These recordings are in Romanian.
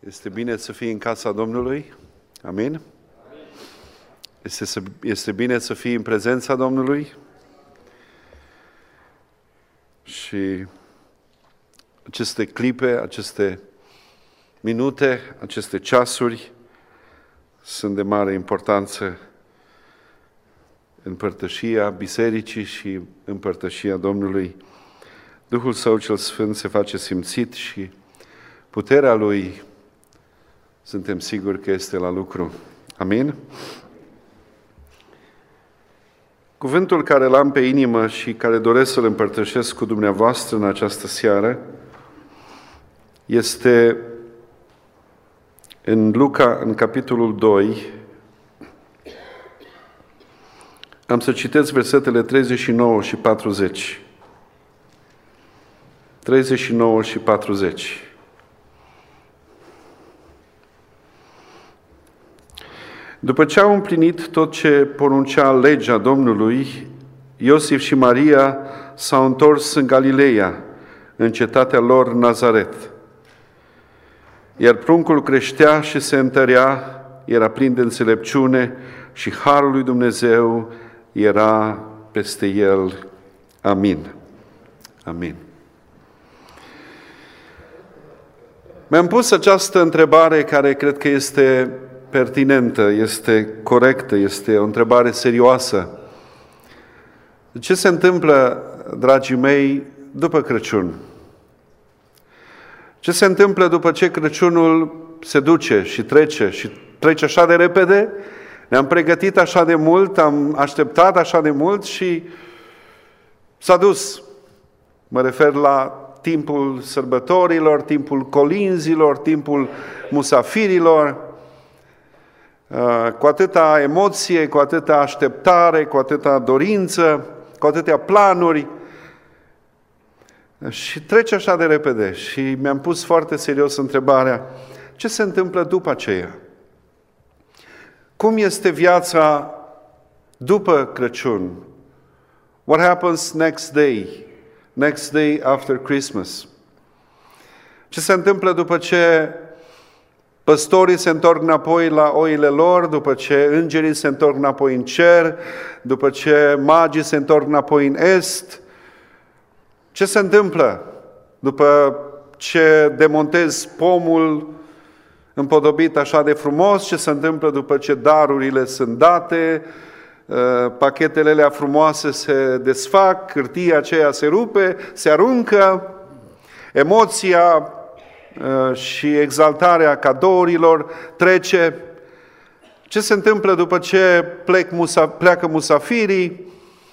Este bine să fii în casa Domnului? Amin? Este bine să fii în prezența Domnului? Și aceste clipe, aceste minute, aceste ceasuri sunt de mare importanță în părtășia bisericii și în părtășia Domnului. Duhul Său cel Sfânt se face simțit și puterea Lui suntem siguri că este la lucru. Amin? Cuvântul care l-am pe inimă și care doresc să-l împărtășesc cu dumneavoastră în această seară este în Luca, în capitolul 2. Am să citesc versetele 39 și 40. 39 și 40. După ce au împlinit tot ce poruncea legea Domnului, Iosif și Maria s-au întors în Galileea, în cetatea lor Nazaret. Iar pruncul creștea și se întărea, era plin de înțelepciune și harul lui Dumnezeu era peste el. Amin. Amin. Mi-am pus această întrebare care cred că este pertinentă, este corectă, este o întrebare serioasă. Ce se întâmplă, dragii mei, după Crăciun? Ce se întâmplă după ce Crăciunul se duce și trece așa de repede? Ne-am pregătit așa de mult, am așteptat așa de mult și s-a dus. Mă refer la timpul sărbătorilor, timpul colinzilor, timpul musafirilor, cu atâta emoție, cu atâta așteptare, cu atâta dorință, cu atâtea planuri și trece așa de repede. Și mi-am pus foarte serios întrebarea, ce se întâmplă după aceea? Cum este viața după Crăciun? What happens next day after Christmas? Ce se întâmplă după ce păstorii se întorc înapoi la oile lor, după ce îngerii se întorc înapoi în cer, după ce magii se întorc înapoi în est? Ce se întâmplă după ce demontezi pomul împodobit așa de frumos? Ce se întâmplă după ce darurile sunt date, pachetele alea frumoase se desfac, hârtia aceea se rupe, se aruncă, emoția și exaltarea cadourilor trece? Ce se întâmplă după ce pleacă musafirii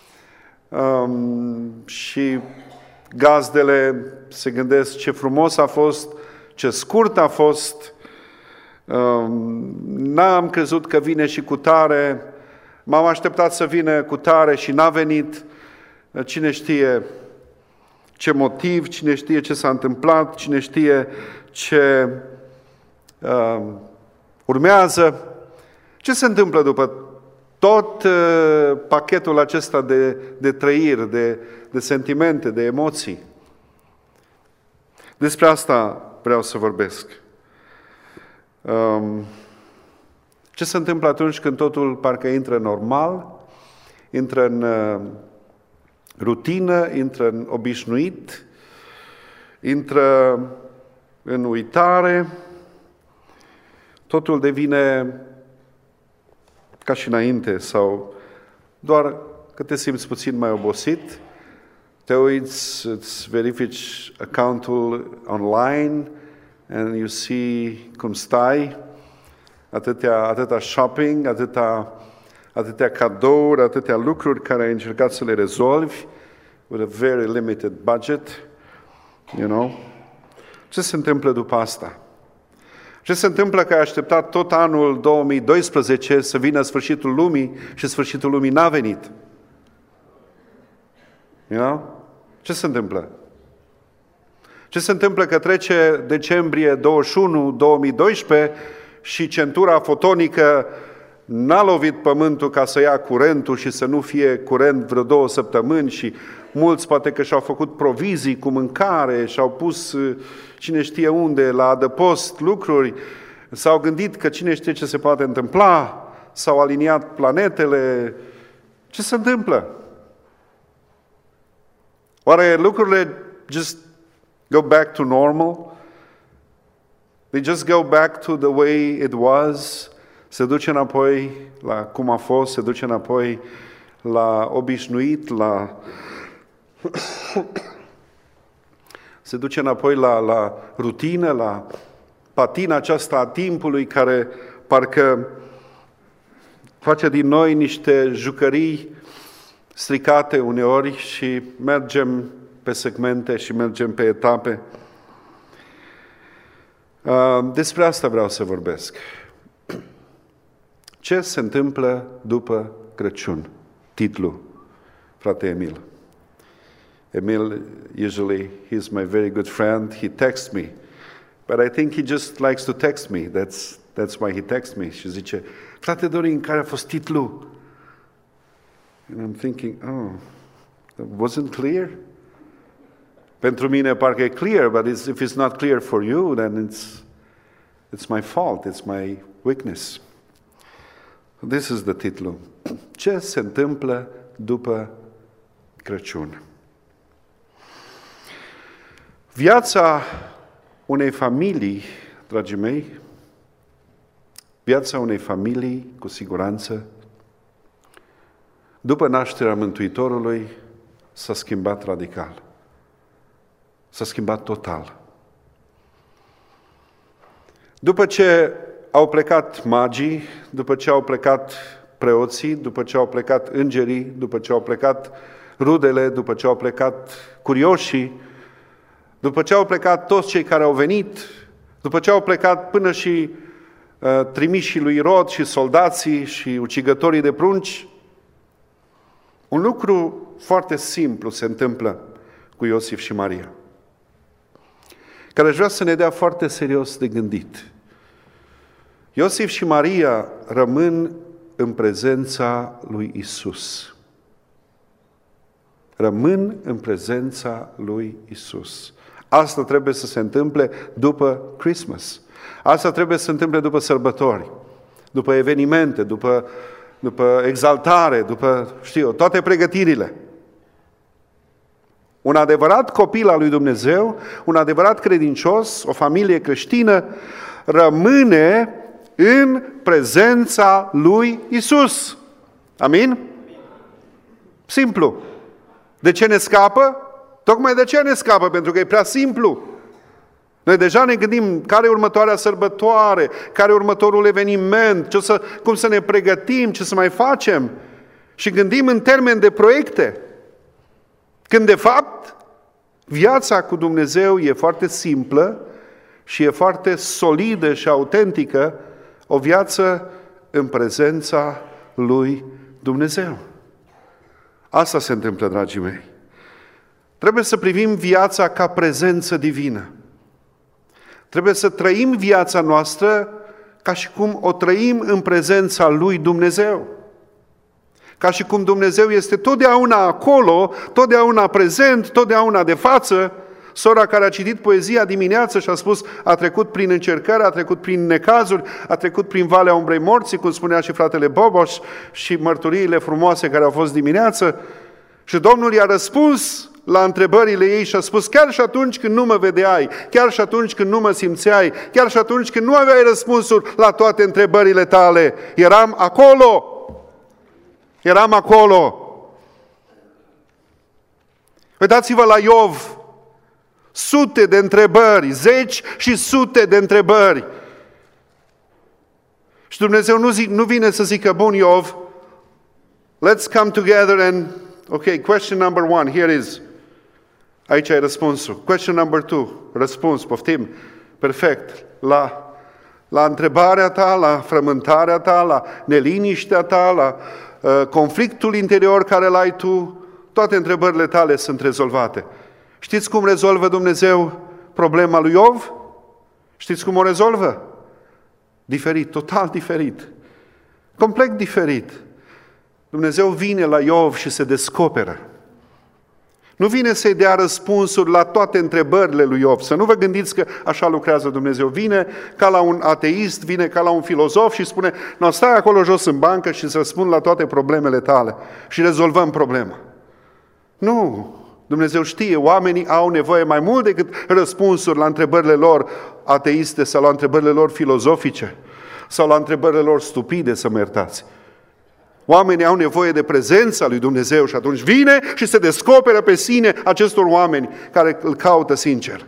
și gazdele se gândesc ce frumos a fost, ce scurt a fost, n-am crezut că vine și cutare, m-am așteptat să vină cutare și n-a venit, cine știe ce motiv, cine știe ce s-a întâmplat, cine știe ce urmează. Ce se întâmplă după tot pachetul acesta de trăiri, de sentimente, de emoții? Despre asta vreau să vorbesc. Ce se întâmplă atunci când totul parcă intră normal, intră în rutină, intră în obișnuit, intră în uitare, totul devine ca și înainte sau doar că te simți puțin mai obosit, te uiți, îți verifici accountul online and you see cum stai, atâta shopping, atâtea cadouri, atâtea lucruri care ai încercat să le rezolvi with a very limited budget, you know? Ce se întâmplă după asta? Ce se întâmplă că ai așteptat tot anul 2012 să vină sfârșitul lumii și sfârșitul lumii n-a venit? You know? Ce se întâmplă? Ce se întâmplă că trece decembrie 21, 2012 și centura fotonică n-a lovit pământul ca să ia curentul și să nu fie curent vreo 2 săptămâni și mulți poate că și-au făcut provizii cu mâncare, și-au pus cine știe unde, la adăpost, lucruri, s-au gândit că cine știe ce se poate întâmpla, s-au aliniat planetele. Ce se întâmplă? Oare lucrurile just go back to normal? They just go back to the way it was? Se duce înapoi la cum a fost, se duce înapoi la obișnuit, se duce înapoi la rutină, la patina aceasta a timpului care parcă face din noi niște jucării stricate uneori și mergem pe segmente și mergem pe etape. Despre asta vreau să vorbesc. Ce se întâmplă după Crăciun? Titlu, frate Emil. Emil, usually, he's my very good friend. He texts me. But I think he just likes to text me. That's why he texts me. Și zice, frate Dorin, care a fost titlu? And I'm thinking, that wasn't clear? Pentru mine parcă e clear, but if it's not clear for you, then it's my fault, it's my weakness. This is the titlu. Ce se întâmplă după Crăciun? Viața unei familii, dragii mei, viața unei familii, cu siguranță, după nașterea Mântuitorului, s-a schimbat radical. S-a schimbat total. După ce au plecat magii, după ce au plecat preoții, după ce au plecat îngerii, după ce au plecat rudele, după ce au plecat curioșii, după ce au plecat toți cei care au venit, după ce au plecat până și trimișii lui Irod și soldații și ucigătorii de prunci, un lucru foarte simplu se întâmplă cu Iosif și Maria, care aș vrea să ne dea foarte serios de gândit. Iosif și Maria rămân în prezența lui Isus. Rămân în prezența lui Isus. Asta trebuie să se întâmple după Christmas. Asta trebuie să se întâmple după sărbători, după evenimente, după exaltare, după, toate pregătirile. Un adevărat copil al lui Dumnezeu, un adevărat credincios, o familie creștină, rămâne în prezența lui Isus. Amin? Simplu. De ce ne scapă? Tocmai de ce ne scapă? Pentru că e prea simplu. Noi deja ne gândim care e următoarea sărbătoare, care e următorul eveniment, cum să ne pregătim, ce să mai facem. Și gândim în termeni de proiecte. Când de fapt viața cu Dumnezeu e foarte simplă și e foarte solidă și autentică, o viață în prezența lui Dumnezeu. Asta se întâmplă, dragii mei. Trebuie să privim viața ca prezență divină. Trebuie să trăim viața noastră ca și cum o trăim în prezența lui Dumnezeu. Ca și cum Dumnezeu este totdeauna acolo, totdeauna prezent, totdeauna de față. Sora care a citit poezia dimineață și a spus, a trecut prin încercări, a trecut prin necazuri, a trecut prin Valea Umbrei Morții, cum spunea și fratele Boboș, și mărturiile frumoase care au fost dimineață. Și Domnul i-a răspuns la întrebările ei și a spus, chiar și atunci când nu mă vedeai, chiar și atunci când nu mă simțeai, chiar și atunci când nu aveai răspunsuri la toate întrebările tale, eram acolo. Eram acolo. Uitați-vă la Iov. Sute de întrebări, zeci și sute de întrebări. Și Dumnezeu nu vine să zică, bun Iov, let's come together and, okay, question number 1, here is. Aici e răspunsul. Question number 2, răspuns, poftim, perfect. La întrebarea ta, la frământarea ta, la neliniștea ta, la conflictul interior care l-ai tu, toate întrebările tale sunt rezolvate. Știți cum rezolvă Dumnezeu problema lui Iov? Știți cum o rezolvă? Diferit, total diferit. Complet diferit. Dumnezeu vine la Iov și se descoperă. Nu vine să-i dea răspunsuri la toate întrebările lui Iov. Să nu vă gândiți că așa lucrează Dumnezeu. Vine ca la un ateist, vine ca la un filozof și spune: "No, stai acolo jos în bancă și îți răspund la toate problemele tale și rezolvăm problema." Nu! Dumnezeu știe, oamenii au nevoie mai mult decât răspunsuri la întrebările lor ateiste sau la întrebările lor filozofice sau la întrebările lor stupide, să mă iertați. Oamenii au nevoie de prezența lui Dumnezeu și atunci vine și se descoperă pe sine acestor oameni care îl caută sincer.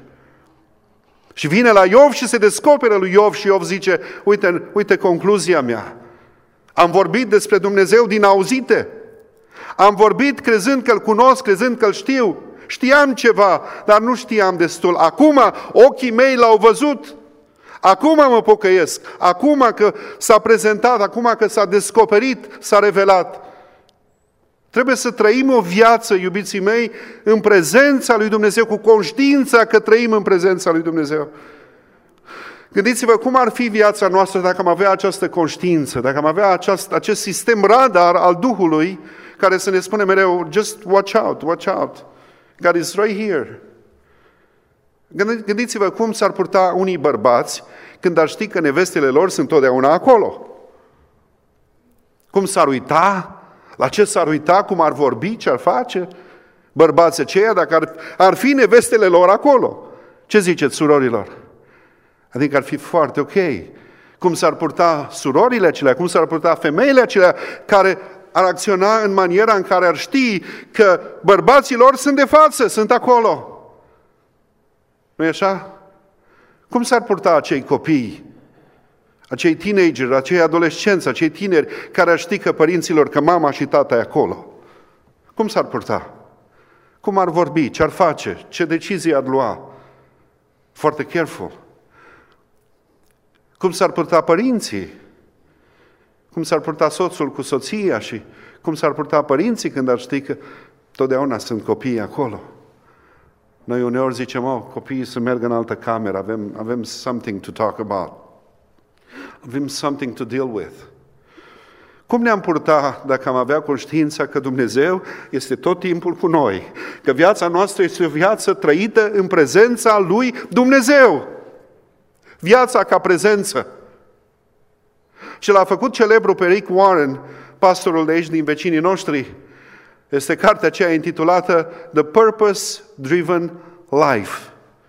Și vine la Iov și se descoperă lui Iov și Iov zice: uite concluzia mea. Am vorbit despre Dumnezeu din auzite. Am vorbit crezând că îl cunosc, crezând că îl știu. Știam ceva, dar nu știam destul. Acum ochii mei l-au văzut. Acum mă pocăiesc. Acum că s-a prezentat, acum că s-a descoperit, s-a revelat. Trebuie să trăim o viață, iubiții mei, în prezența lui Dumnezeu, cu conștiința că trăim în prezența lui Dumnezeu. Gândiți-vă cum ar fi viața noastră dacă am avea această conștiință, dacă am avea acest sistem radar al Duhului care să ne spune mereu: just watch out, watch out. God is right here. Gândiți-vă cum s-ar purta unii bărbați când ar ști că nevestele lor sunt totdeauna acolo. Cum s-ar uita? La ce s-ar uita? Cum ar vorbi? Ce ar face? Bărbații aceia, dacă ar fi nevestele lor acolo. Ce ziceți, surorilor? Adică ar fi foarte ok. Cum s-ar purta surorile acelea? Cum s-ar purta femeile acelea care ar acționa în maniera în care ar ști că bărbații lor sunt de față, sunt acolo? Nu-i așa? Cum s-ar purta acei copii, acei teenageri, acei adolescenți, acei tineri care ar ști că părinților, că mama și tata e acolo? Cum s-ar purta? Cum ar vorbi? Ce ar face? Ce decizii ar lua? Foarte careful. Cum s-ar purta părinții? Cum s-ar purta soțul cu soția și cum s-ar purta părinții când ar ști că totdeauna sunt copiii acolo? Noi uneori zicem: copiii să meargă în altă cameră, avem something to talk about. Avem something to deal with. Cum ne-am purta dacă am avea conștiința că Dumnezeu este tot timpul cu noi? Că viața noastră este o viață trăită în prezența lui Dumnezeu. Viața ca prezență. Și l-a făcut celebru pe Rick Warren, pastorul de aici din vecinii noștri. Este cartea aceea intitulată The Purpose-Driven Life.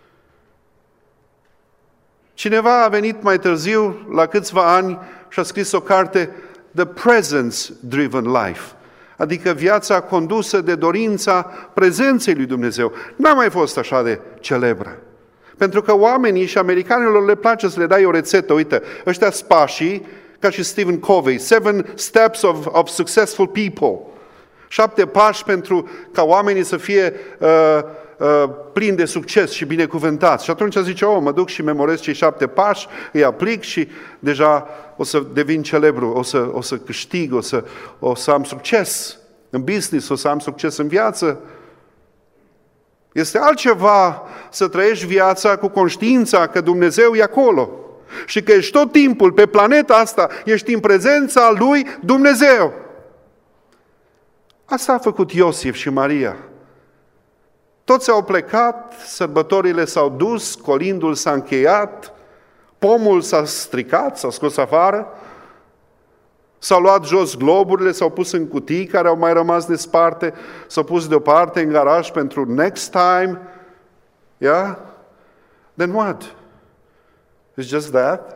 Cineva a venit mai târziu, la câțiva ani, și a scris o carte The Presence-Driven Life, adică viața condusă de dorința prezenței lui Dumnezeu. N-a mai fost așa de celebră. Pentru că oamenii și americanilor le place să le dai o rețetă. Uite, ăștia sunt pașii, ca și Stephen Covey, 7 steps of successful people. 7 pași pentru ca oamenii să fie plini de succes și binecuvântați. Și atunci zice: mă duc și memorez cei 7 pași, îi aplic și deja o să devin celebru, o să câștig, o să am succes în business, o să am succes în viață. Este altceva să trăiești viața cu conștiința că Dumnezeu e acolo și că ești tot timpul pe planeta asta, ești în prezența lui Dumnezeu. Asta a făcut Iosif și Maria. Toți au plecat, sărbătorile s-au dus, colindul s-a încheiat, pomul s-a stricat, s-a scos afară, s-au luat jos globurile, s-au pus în cutii care au mai rămas desparte, s-au pus deoparte în garaj pentru next time. Yeah? Then what? It's just that?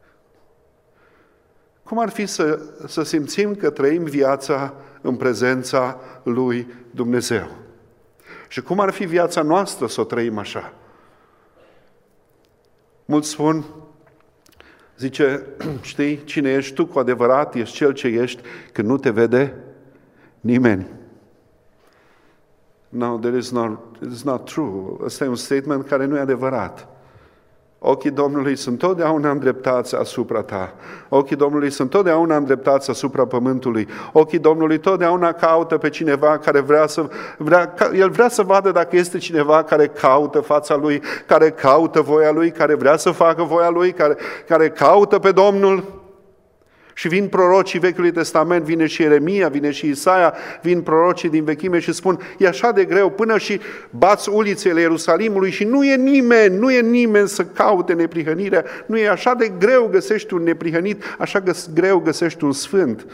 Cum ar fi să simțim că trăim viața în prezența lui Dumnezeu? Și cum ar fi viața noastră să o trăim așa? Mulți spun, zice, știi, cine ești tu cu adevărat, ești cel ce ești când nu te vede nimeni. No, it's not true. Ăsta e un statement care nu e adevărat. Ochii Domnului sunt totdeauna îndreptați asupra ta. Ochii Domnului sunt totdeauna îndreptați asupra pământului. Ochii Domnului totdeauna caută pe cineva care El vrea să vadă dacă este cineva care caută fața Lui, care caută voia Lui, care vrea să facă voia Lui, care caută pe Domnul. Și vin prorocii Vechiului Testament, vine și Ieremia, vine și Isaia, vin prorocii din vechime și spun, e așa de greu, până și bați ulițele Ierusalimului și nu e nimeni să caute neprihănirea, nu e așa de greu găsești un neprihănit, așa greu găsești un sfânt.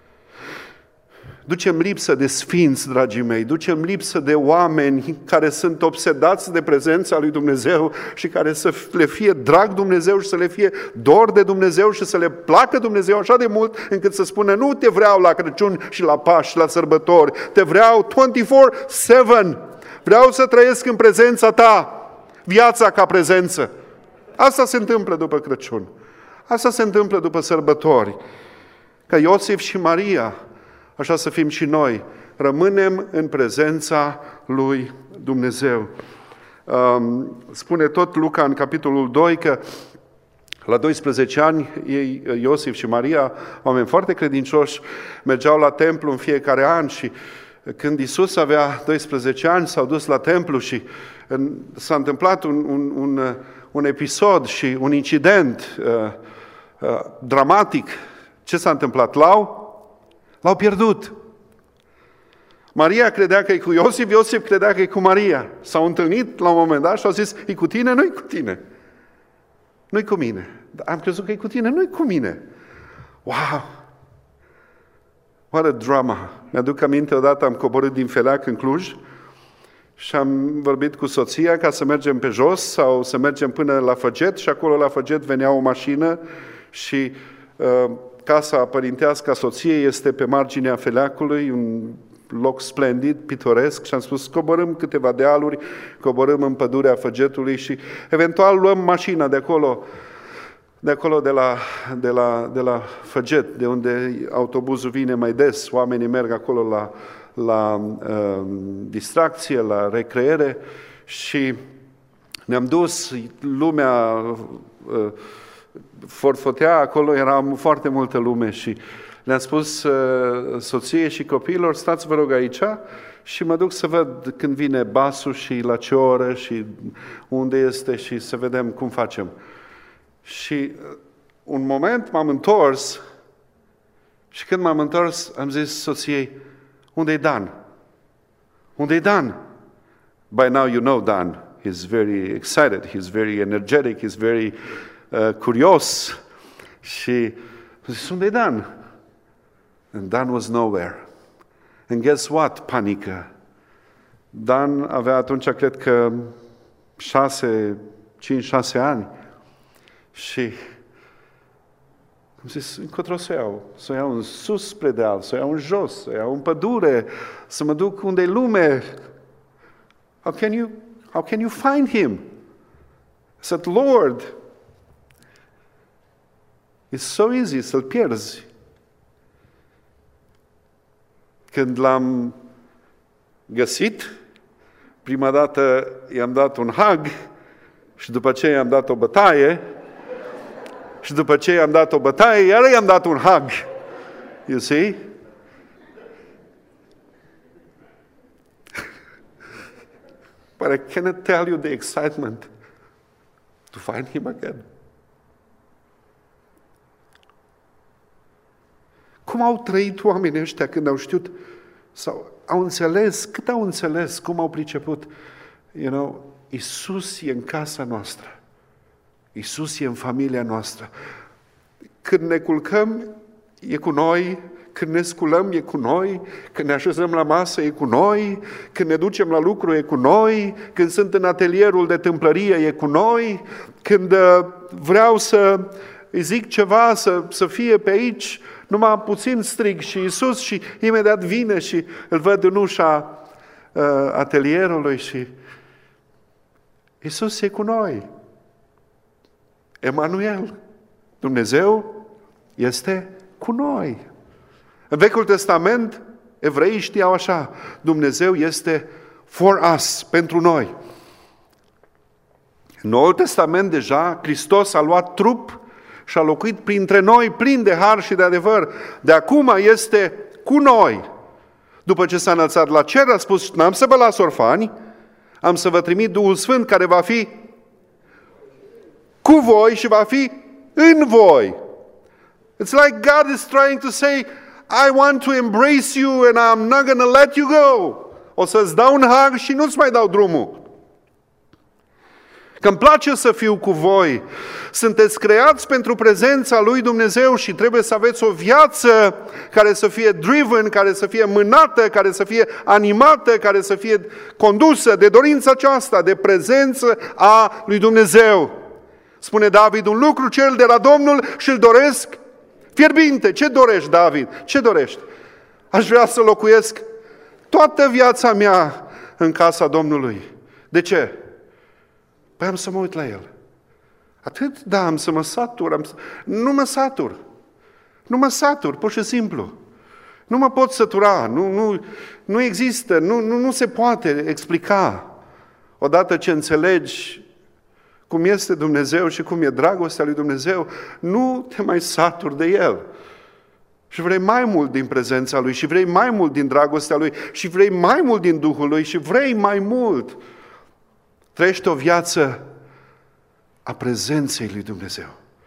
Ducem lipsă de sfinți, dragii mei, ducem lipsă de oameni care sunt obsedați de prezența lui Dumnezeu și care să le fie drag Dumnezeu și să le fie dor de Dumnezeu și să le placă Dumnezeu așa de mult încât să spună, nu te vreau la Crăciun și la Paști și la sărbători, te vreau 24/7, vreau să trăiesc în prezența ta, viața ca prezență. Asta se întâmplă după Crăciun, asta se întâmplă după sărbători, ca Iosif și Maria. Așa să fim și noi. Rămânem în prezența lui Dumnezeu. Spune tot Luca în capitolul 2 că la 12 ani, ei, Iosif și Maria, oameni foarte credincioși, mergeau la templu în fiecare an și când Iisus avea 12 ani, s-au dus la templu și s-a întâmplat un episod și un incident dramatic. Ce s-a întâmplat? L-au pierdut. Maria credea că e cu Iosif, Iosif credea că e cu Maria. S-au întâlnit la un moment dat și au zis, e cu tine? Nu-i cu tine. Nu-i cu mine. Am crezut că e cu tine, nu-i cu mine. Wow! What a drama! Mi-aduc aminte, odată am coborât din Feleac în Cluj și am vorbit cu soția ca să mergem pe jos sau să mergem până la Făget și acolo la Făget venea o mașină și casa părintească a soției este pe marginea Feleacului, un loc splendid, pitoresc și am spus, coborâm câteva dealuri, coborâm în pădurea Făgetului și eventual luăm mașina de acolo de la Făget, de unde autobuzul vine mai des, oamenii merg acolo la distracție, la recreere și ne-am dus, lumea forfotea, acolo era foarte multă lume și le-am spus soției și copiilor, stați vă rog aici și mă duc să văd când vine basul și la ce oră și unde este și să vedem cum facem. Și un moment m-am întors și când m-am întors am zis soției, unde-i Dan? Unde-i Dan? By now you know Dan. He's very excited, he's very energetic, he's very curios. Și am zis, unde-i Dan? And Dan was nowhere. And guess what? Panică. Dan avea atunci, cred că 5-6 ani. Și am zis, încotro să o iau? Să o iau în sus spre deal, să o iau în jos, să o iau în pădure, să mă duc unde e lume. How can you find him? I said, Lord, it's so easy să-l pierzi. Când l-am găsit, prima dată i-am dat un hug și după aceea i-am dat o bătaie și după ce i-am dat o bătaie, iar i-am dat un hug. You see? But I cannot tell you the excitement to find him again. Cum au trăit oamenii ăștia când au știut sau au înțeles, cât au înțeles, cum au priceput, Iisus e în casa noastră. Iisus e în familia noastră. Când ne culcăm, e cu noi. Când ne sculăm, e cu noi. Când ne așezăm la masă, e cu noi. Când ne ducem la lucru, e cu noi. Când sunt în atelierul de tâmplărie, e cu noi. Când vreau să îi zic ceva, să fie pe aici, numai puțin strig și Iisus și imediat vine și îl văd în ușa atelierului și Iisus e cu noi. Emanuel, Dumnezeu este cu noi. În Vechiul Testament, evreii știau așa, Dumnezeu este for us, pentru noi. În Noul Testament deja, Hristos a luat trup și a locuit printre noi, plin de har și de adevăr. De acum este cu noi. După ce s-a înălțat la cer, a spus, n-am să vă las orfani, am să vă trimit Duhul Sfânt care va fi cu voi și va fi în voi. It's like God is trying to say, I want to embrace you and I'm not going to let you go. O să-ți dau un hag și nu-ți mai dau drumul. Că îmi place să fiu cu voi. Sunteți creați pentru prezența lui Dumnezeu și trebuie să aveți o viață care să fie driven, care să fie mânată, care să fie animată, care să fie condusă de dorința aceasta, de prezență a lui Dumnezeu. Spune David, un lucru cel de la Domnul și îl doresc fierbinte. Ce dorești, David? Ce dorești? Aș vrea să locuiesc toată viața mea în casa Domnului. De ce? Păi am să mă uit la El. Atât, da, am să mă satur. Nu mă satur. Nu mă satur, pur și simplu. Nu mă pot sătura. Nu există, nu se poate explica. Odată ce înțelegi cum este Dumnezeu și cum e dragostea lui Dumnezeu, nu te mai saturi de El. Și vrei mai mult din prezența Lui, și vrei mai mult din dragostea Lui, și vrei mai mult din Duhul Lui, și vrei mai mult. Trăiești o viață a prezenței lui Dumnezeu.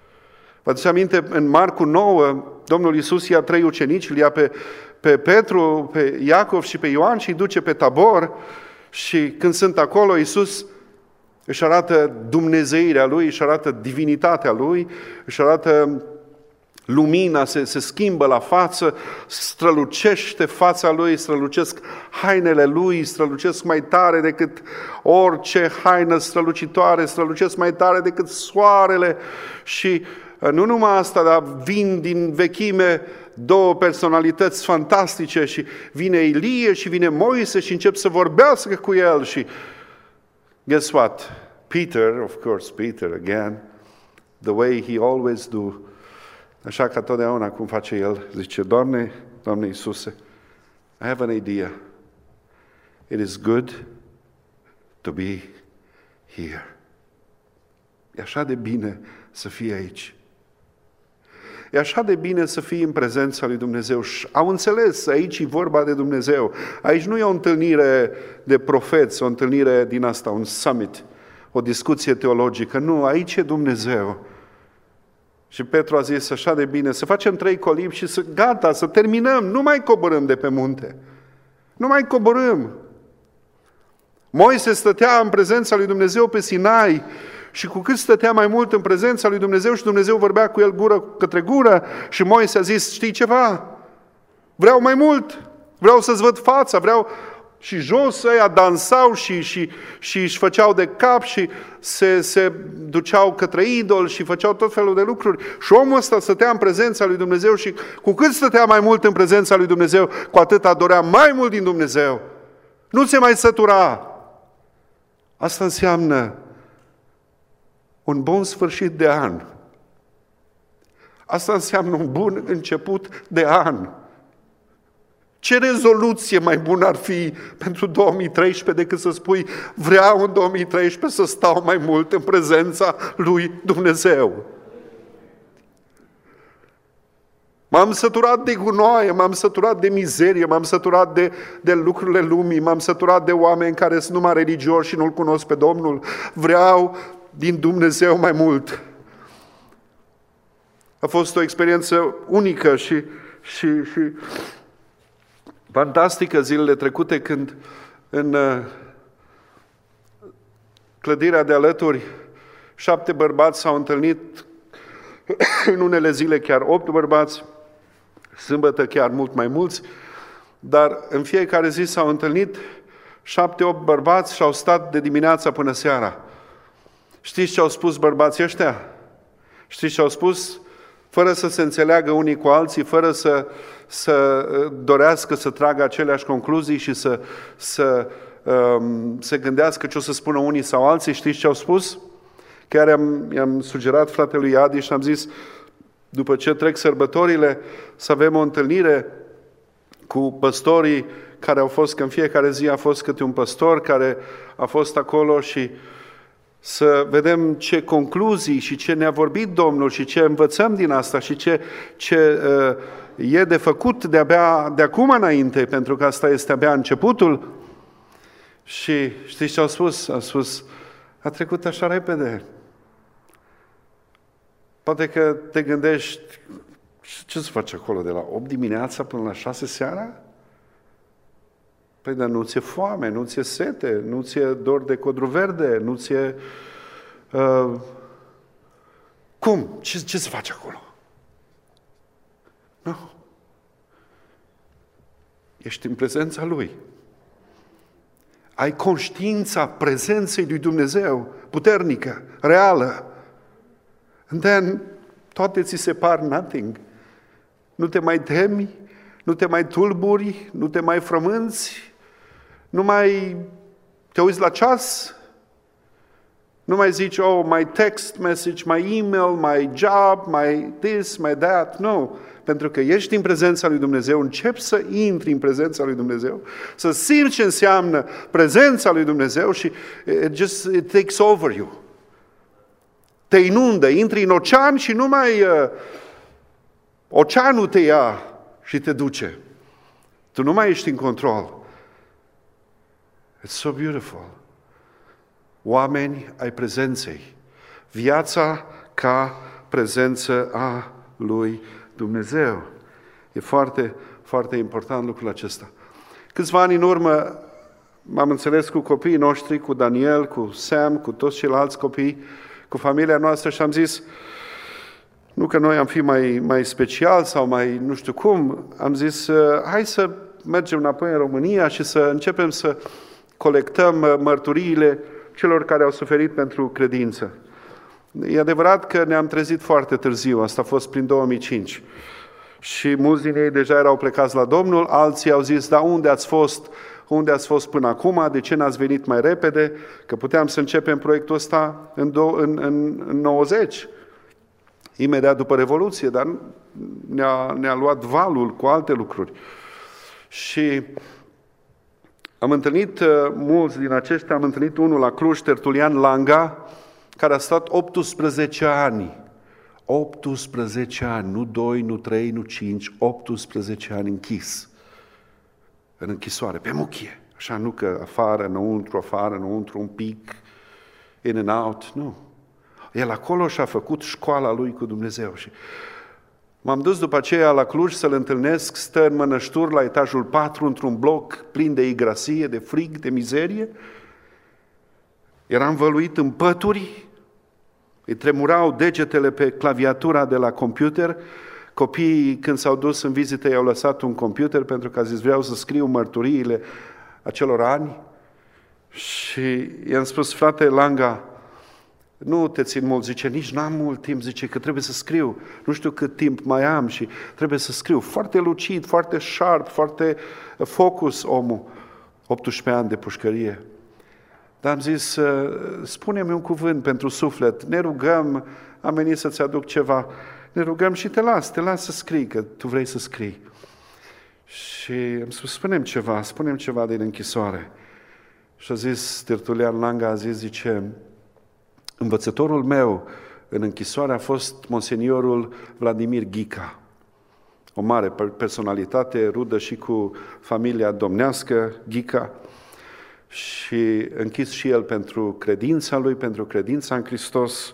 Vă aduceți aminte, în Marcu 9, Domnul Iisus ia 3 ucenici, îl ia pe Petru, pe Iacov și pe Ioan și îi duce pe Tabor și când sunt acolo, Iisus își arată dumnezeirea Lui, își arată divinitatea Lui, își arată lumina, se schimbă la față, strălucește fața Lui, strălucesc hainele Lui, strălucesc mai tare decât orice haină strălucitoare, strălucesc mai tare decât soarele. Și nu numai asta, dar vin din vechime 2 personalități fantastice și vine Ilie și vine Moise și încep să vorbească cu el și guess what? Peter, of course, Peter again, the way he always do. Așa că totdeauna cum face el, zice, Doamne Iisuse, I have an idea. It is good to be here. E așa de bine să fii aici. E așa de bine să fii în prezența lui Dumnezeu. Și au înțeles, aici e vorba de Dumnezeu. Aici nu e o întâlnire de profeți, o întâlnire din asta, un summit, o discuție teologică. Nu, aici e Dumnezeu. Și Petru a zis, așa de bine, să facem 3 colibi și gata, să terminăm, nu mai coborâm de pe munte. Nu mai coborâm. Moise stătea în prezența lui Dumnezeu pe Sinai și cu cât stătea mai mult în prezența lui Dumnezeu și Dumnezeu vorbea cu el gură către gură și Moise a zis, știi ceva? Vreau mai mult, vreau să-ți văd fața, vreau... Și jos ăia dansau și își făceau de cap și se duceau către idol și făceau tot felul de lucruri. Și omul ăsta stătea în prezența lui Dumnezeu și cu cât stătea mai mult în prezența lui Dumnezeu, cu atât adorea mai mult din Dumnezeu. Nu se mai sătura. Asta înseamnă un bun sfârșit de an. Asta înseamnă un bun început de an. Ce rezoluție mai bună ar fi pentru 2013 decât să spui vreau în 2013 să stau mai mult în prezența lui Dumnezeu. M-am săturat de gunoaie, m-am săturat de mizerie, m-am săturat de lucrurile lumii, m-am săturat de oameni care sunt numai religioși și nu-L cunosc pe Domnul. Vreau din Dumnezeu mai mult. A fost o experiență unică și fantastică zilele trecute când în clădirea de alături 7 bărbați s-au întâlnit, în unele zile chiar 8 bărbați, sâmbătă chiar mult mai mulți, dar în fiecare zi s-au întâlnit 7-8 bărbați și au stat de dimineața până seara. Știți ce au spus bărbații ăștia? Știți ce au spus? Fără să se înțeleagă unii cu alții, fără să dorească să tragă aceleași concluzii și să se gândească ce o să spună unii sau alții. Știți ce au spus? Chiar i-am sugerat fratelui Adi și am zis, după ce trec sărbătorile, să avem o întâlnire cu păstorii care au fost, că în fiecare zi a fost câte un păstor care a fost acolo și să vedem ce concluzii și ce ne-a vorbit Domnul și ce învățăm din asta și ce e de făcut de acum înainte, pentru că asta este abia începutul. Și știți ce au spus? Au spus, a trecut așa repede. Poate că te gândești, Ce să faci acolo de la 8 dimineața până la 6 seara? Păi, dar nu ți-e foame, nu ți-e sete, nu ți-e dor de codru verde, nu ți-e... Cum? Ce să faci acolo? Nu. Ești în prezența Lui. Ai conștiința prezenței lui Dumnezeu, puternică, reală. And then, toate ți se par nothing. Nu te mai temi, nu te mai tulburi, nu te mai frămânți, nu mai te uiți la ceas, nu mai zici, oh, my text message, my email, my job, my this, my that. Nu. Pentru că ești în prezența lui Dumnezeu, începi să intri în prezența lui Dumnezeu, să simți ce înseamnă prezența lui Dumnezeu și it takes over you. Te inundă, intri în ocean și numai oceanul te ia și te duce. Tu nu mai ești în control. It's so beautiful. Oameni ai prezenței. Viața ca prezență a lui Dumnezeu. E foarte, foarte important lucrul acesta. Câțiva ani în urmă m-am înțeles cu copiii noștri, cu Daniel, cu Sam, cu toți ceilalți copii, cu familia noastră și am zis, nu că noi am fi mai special sau mai nu știu cum, am zis, hai să mergem înapoi în România și să începem să colectăm mărturiile celor care au suferit pentru credință. E adevărat că ne-am trezit foarte târziu, asta a fost prin 2005. Și mulți din ei deja erau plecați la Domnul, alții au zis, da, unde ați fost până acum, de ce n-ați venit mai repede, că puteam să începem proiectul ăsta în 90, imediat după Revoluție, dar ne-a luat valul cu alte lucruri. Și am întâlnit mulți din aceștia, am întâlnit unul la Cluj, Tertulian Langa, care a stat 18 ani. 18 ani, nu 2, nu 3, nu 5, 18 ani închis. În închisoare, pe muchie. Așa, nu că afară, înăuntru, un pic, in and out, nu. El acolo și-a făcut școala lui cu Dumnezeu. Și m-am dus după aceea la Cluj să-l întâlnesc, stă în Mănășturi, la etajul 4, într-un bloc plin de igrasie, de frig, de mizerie. Era învăluit în pături, îi tremurau degetele pe claviatura de la computer. Copiii, când s-au dus în vizită, i-au lăsat un computer pentru că a zis, vreau să scriu mărturiile acelor ani. Și i-am spus, frate Langa, nu te țin mult, zice, nici n-am mult timp, zice că trebuie să scriu, nu știu cât timp mai am și trebuie să scriu. Foarte lucid, foarte sharp, foarte focus omul, 18 ani de pușcărie. Dar am zis, spune-mi un cuvânt pentru suflet, ne rugăm, am venit să-ți aduc ceva, ne rugăm și te las să scrii, că tu vrei să scrii. Și am spus, spune-mi ceva din închisoare. Și a zis, Tertulian Langa a zis, zice, învățătorul meu în închisoare a fost monseniorul Vladimir Ghica, o mare personalitate, rudă și cu familia domnească, Ghica, și închis și el pentru credința lui, pentru credința în Hristos.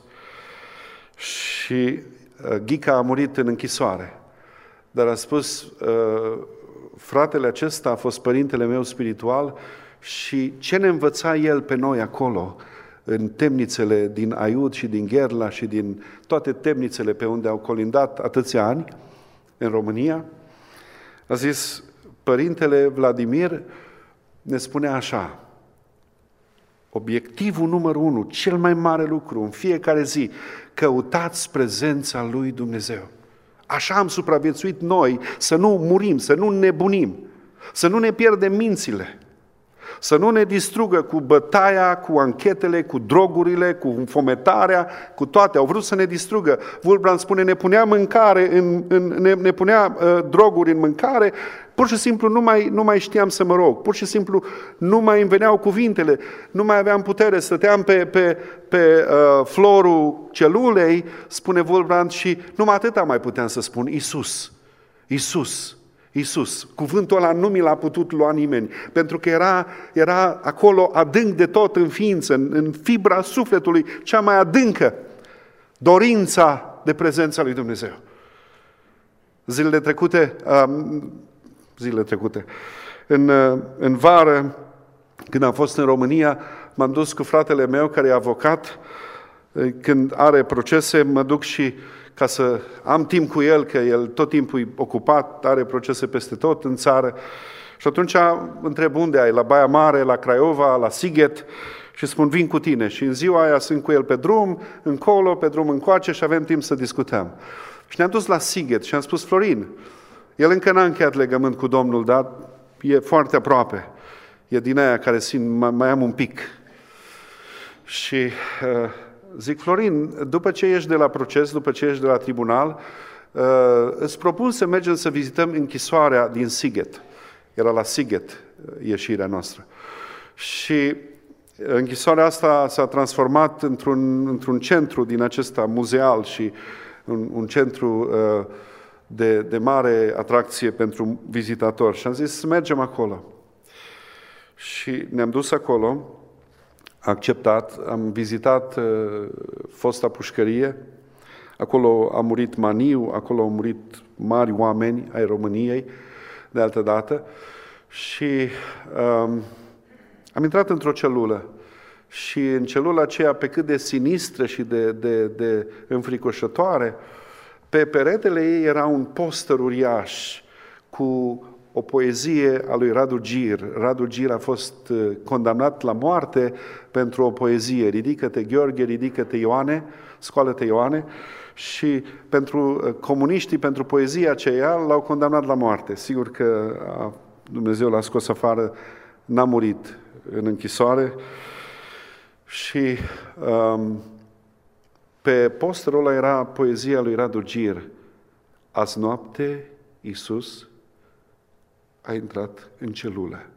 Și Ghica a murit în închisoare. Dar a spus, fratele acesta a fost părintele meu spiritual și ce ne învăța el pe noi acolo, în temnițele din Aiud și din Gherla și din toate temnițele pe unde au colindat atâția ani în România, a zis, părintele Vladimir ne spunea așa, obiectivul numărul 1, cel mai mare lucru în fiecare zi, căutați prezența lui Dumnezeu. Așa am supraviețuit noi, să nu murim, să nu nebunim, să nu ne pierdem mințile, să nu ne distrugă cu bătaia, cu anchetele, cu drogurile, cu înfometarea, cu toate. Au vrut să ne distrugă. Wulfbrand spune, ne punea mâncare, ne punea droguri în mâncare, pur și simplu nu mai știam să mă rog, pur și simplu nu mai îmi veneau cuvintele, nu mai aveam putere, stăteam pe florul celulei, spune Wulfbrand, și numai atâta mai puteam să spun, Iisus, Iisus. Iisus, cuvântul ăla nu mi l-a putut lua nimeni, pentru că era acolo adânc de tot în ființă, în fibra sufletului cea mai adâncă, dorința de prezența lui Dumnezeu. Zilele trecute, în vară, când am fost în România, m-am dus cu fratele meu, care e avocat. Când are procese, mă duc și ca să am timp cu el, că el tot timpul e ocupat, are procese peste tot în țară. Și atunci întreb unde ai, la Baia Mare, la Craiova, la Sighet, și spun vin cu tine. Și în ziua aia sunt cu el pe drum, încolo, pe drum încoace și avem timp să discutăm. Și ne-am dus la Sighet și am spus, Florin, el încă n-a încheiat legământ cu Domnul, dar e foarte aproape. E din aia care simt, mai am un pic. Și zic, Florin, după ce ieși de la proces, după ce ieși de la tribunal, îți propun să mergem să vizităm închisoarea din Sighet. Era la Sighet ieșirea noastră. Și închisoarea asta s-a transformat într-un centru din acesta muzeal și un centru de mare atracție pentru vizitatori. Și am zis să mergem acolo. Și ne-am dus acolo, acceptat, am vizitat fosta pușcărie, acolo a murit Maniu, acolo au murit mari oameni ai României de altă dată și am intrat într-o celulă și în celula aceea, pe cât de sinistră și de înfricoșătoare, pe peretele ei era un poster uriaș cu o poezie a lui Radu Gir. Radu Gir a fost condamnat la moarte pentru o poezie. Ridică-te, Gheorghe, ridică-te, Ioane, scoală-te, Ioane. Și pentru comuniștii, pentru poezia aceea, l-au condamnat la moarte. Sigur că Dumnezeu l-a scos afară, n-a murit în închisoare. Și pe posterul ăla era poezia lui Radu Gir. Azi noapte, Iisus a intrat în celulă.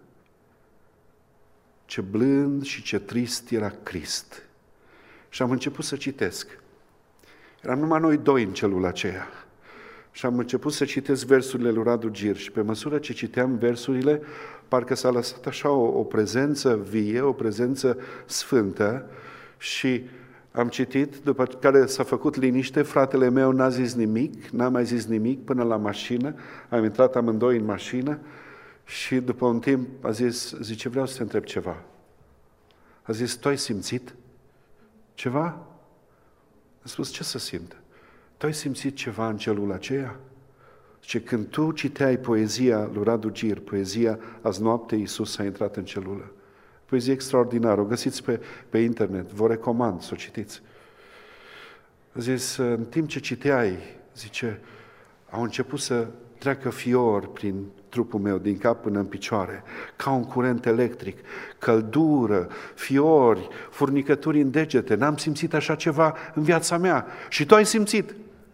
Ce blând și ce trist era Crist. Și am început să citesc. Eram numai noi doi în celula aceea. Și am început să citesc versurile lui Radu Gir. Și pe măsură ce citeam versurile, parcă s-a lăsat așa o prezență vie, o prezență sfântă. Și am citit, după care s-a făcut liniște, fratele meu n-a zis nimic, n-a mai zis nimic până la mașină. Am intrat amândoi în mașină și după un timp a zis, zice, vreau să te întreb ceva. A zis, tu ai simțit ceva? A spus, ce să simt? Tu ai simțit ceva în celula aceea? Zice, când tu citeai poezia lui Radu Gir, poezia Azi noapte Iisus a intrat în celulă. Poezie extraordinară, o găsiți pe internet, vă recomand să o citiți. A zis, în timp ce citeai, zice, au început să treacă fiori prin trupul meu, din cap până în picioare, ca un curent electric, căldură, fiori, furnicături în degete. N-am simțit așa ceva în viața mea. Și tu ai simțit.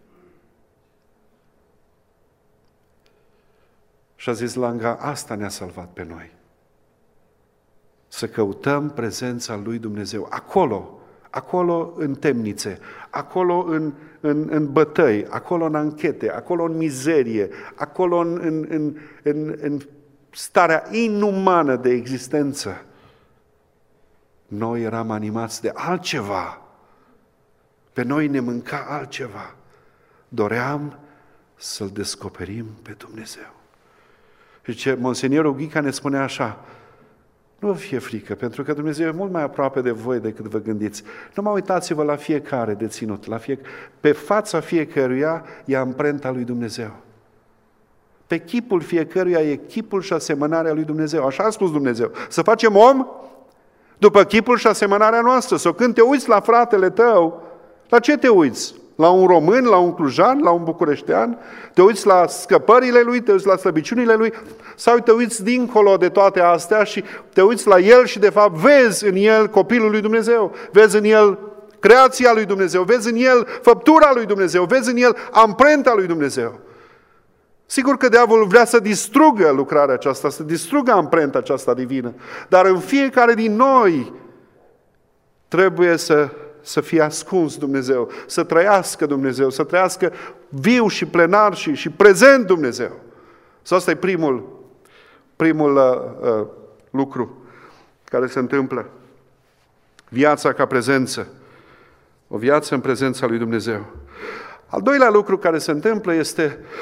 Și a zis Langa, asta ne-a salvat pe noi. Să căutăm prezența lui Dumnezeu. Acolo în temnițe, acolo în bătăi, acolo în anchete, acolo în mizerie, acolo în starea inumană de existență. Noi eram animați de altceva. Pe noi ne mânca altceva. Doream să-L descoperim pe Dumnezeu. Și monsenierul Ghica ne spunea așa, nu vă fie frică, pentru că Dumnezeu e mult mai aproape de voi decât vă gândiți. Numai uitați-vă la fiecare deținut, pe fața fiecăruia e amprenta lui Dumnezeu. Pe chipul fiecăruia e chipul și asemănarea lui Dumnezeu. Așa a spus Dumnezeu. Să facem om după chipul și asemănarea noastră. Sau când te uiți la fratele tău, la ce te uiți? La un român, la un clujan, la un bucureștean? Te uiți la scăpările lui, te uiți la slăbiciunile lui? Sau te uiți dincolo de toate astea și te uiți la el și de fapt vezi în el copilul lui Dumnezeu, vezi în el creația lui Dumnezeu, vezi în el făptura lui Dumnezeu, vezi în el amprenta lui Dumnezeu. Sigur că diavolul vrea să distrugă lucrarea aceasta, să distrugă amprenta aceasta divină, dar în fiecare din noi trebuie să fie ascuns Dumnezeu, să trăiască Dumnezeu, să trăiască viu și plenar și prezent Dumnezeu. Sau asta e primul lucru care se întâmplă. Viața ca prezență. O viață în prezența lui Dumnezeu. Al doilea lucru care se întâmplă este